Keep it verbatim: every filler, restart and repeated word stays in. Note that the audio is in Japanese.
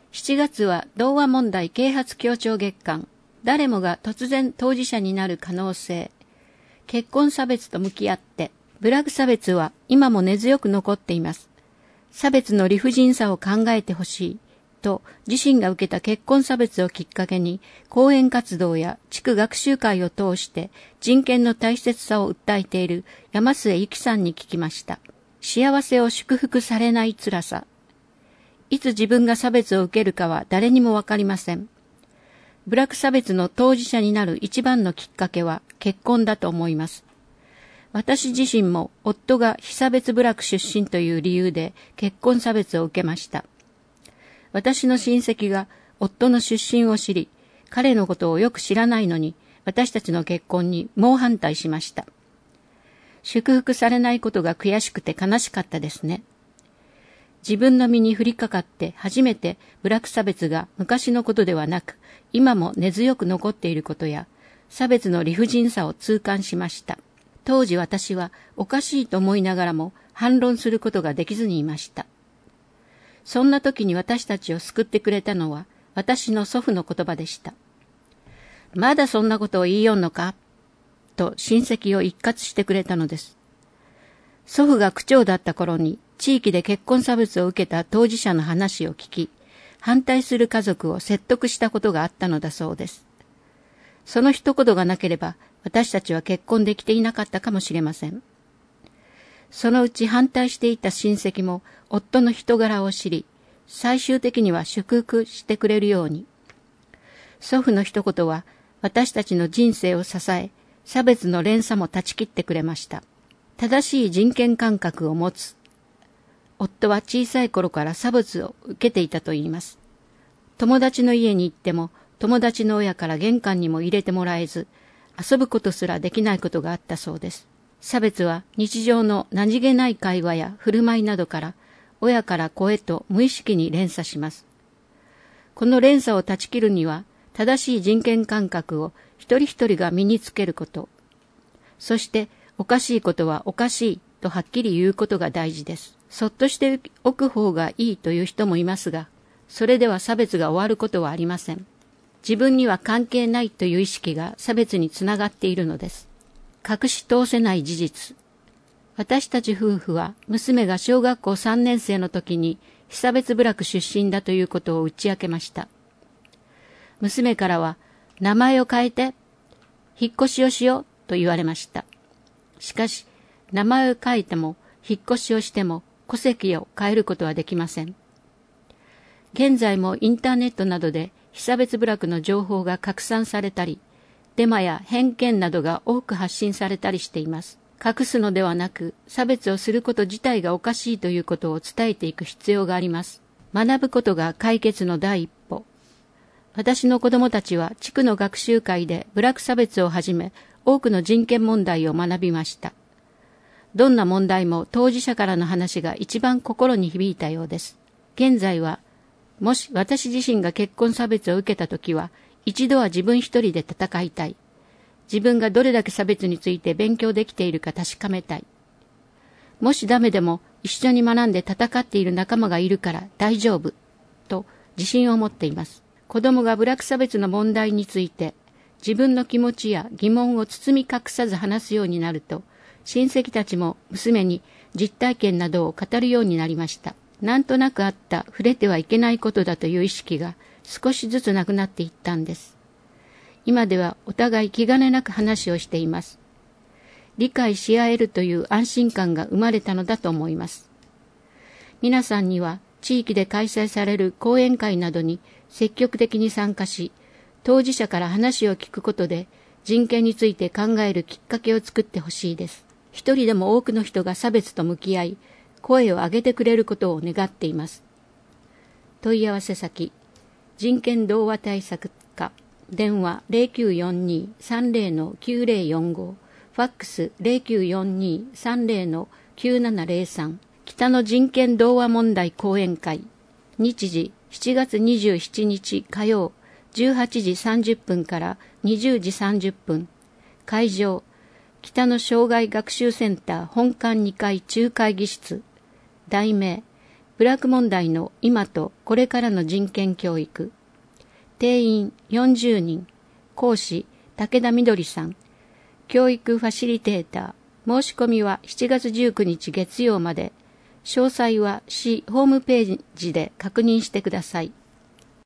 しちがつは童話問題啓発協調月間、誰もが突然当事者になる可能性、結婚差別と向き合って、部落差別は今も根強く残っています。差別の理不尽さを考えてほしいと自身が受けた結婚差別をきっかけに講演活動や地区学習会を通して人権の大切さを訴えている山末由紀さんに聞きました。幸せを祝福されない辛さ。いつ自分が差別を受けるかは誰にもわかりません。部落差別の当事者になる一番のきっかけは結婚だと思います。私自身も夫が被差別部落出身という理由で結婚差別を受けました。私の親戚が夫の出身を知り、彼のことをよく知らないのに私たちの結婚に猛反対しました。祝福されないことが悔しくて悲しかったですね。自分の身に降りかかって初めて部落差別が昔のことではなく、今も根強く残っていることや、差別の理不尽さを痛感しました。当時私はおかしいと思いながらも反論することができずにいました。そんな時に私たちを救ってくれたのは私の祖父の言葉でした。まだそんなことを言いよんのかと親戚を一括してくれたのです。祖父が区長だった頃に地域で結婚差別を受けた当事者の話を聞き、反対する家族を説得したことがあったのだそうです。その一言がなければ私たちは結婚できていなかったかもしれません。そのうち反対していた親戚も夫の人柄を知り、最終的には祝福してくれるように。祖父の一言は私たちの人生を支え、差別の連鎖も断ち切ってくれました。正しい人権感覚を持つ。夫は小さい頃から差別を受けていたといいます。友達の家に行っても友達の親から玄関にも入れてもらえず、遊ぶことすらできないことがあったそうです。差別は日常の何気ない会話や振る舞いなどから親から子へと無意識に連鎖します。この連鎖を断ち切るには正しい人権感覚を一人一人が身につけること、そしておかしいことはおかしいとはっきり言うことが大事です。そっとしておく方がいいという人もいますが、それでは差別が終わることはありません。自分には関係ないという意識が差別につながっているのです。隠し通せない事実。私たち夫婦は娘が小学校さんねん生の時に被差別部落出身だということを打ち明けました。娘からは名前を変えて引っ越しをしようと言われました。しかし名前を変えても引っ越しをしても戸籍を変えることはできません。現在もインターネットなどで被差別部落の情報が拡散されたり、デマや偏見などが多く発信されたりしています。隠すのではなく、差別をすること自体がおかしいということを伝えていく必要があります。学ぶことが解決の第一歩。私の子供たちは地区の学習会で部落差別をはじめ、多くの人権問題を学びました。どんな問題も当事者からの話が一番心に響いたようです。現在は、もし私自身が結婚差別を受けたときは、一度は自分一人で戦いたい。自分がどれだけ差別について勉強できているか確かめたい。もしダメでも一緒に学んで戦っている仲間がいるから大丈夫。と自信を持っています。子供が部落差別の問題について、自分の気持ちや疑問を包み隠さず話すようになると、親戚たちも娘に実体験などを語るようになりました。なんとなくあった触れてはいけないことだという意識が少しずつなくなっていったんです。今ではお互い気兼ねなく話をしています。理解し合えるという安心感が生まれたのだと思います。皆さんには地域で開催される講演会などに積極的に参加し、当事者から話を聞くことで人権について考えるきっかけを作ってほしいです。一人でも多くの人が差別と向き合い、声を上げてくれることを願っています。問い合わせ先、人権童話対策課、電話 ゼロきゅうよんに さんゼロ きゅうゼロよんご、ファックス ゼロきゅうよんに さんゼロ きゅうななゼロさん、北の人権童話問題講演会、日時しちがつにじゅうしちにち火曜、じゅうはちじさんじゅっぷんからにじゅうじさんじゅっぷん、会場、北の障害学習センター本館にかい中会議室、題名、 ブラック問題の今とこれからの人権教育。定員よんじゅうにん。講師、武田みどりさん。教育ファシリテーター。申し込みはしちがつじゅうくにち月曜まで。詳細は市ホームページで確認してください。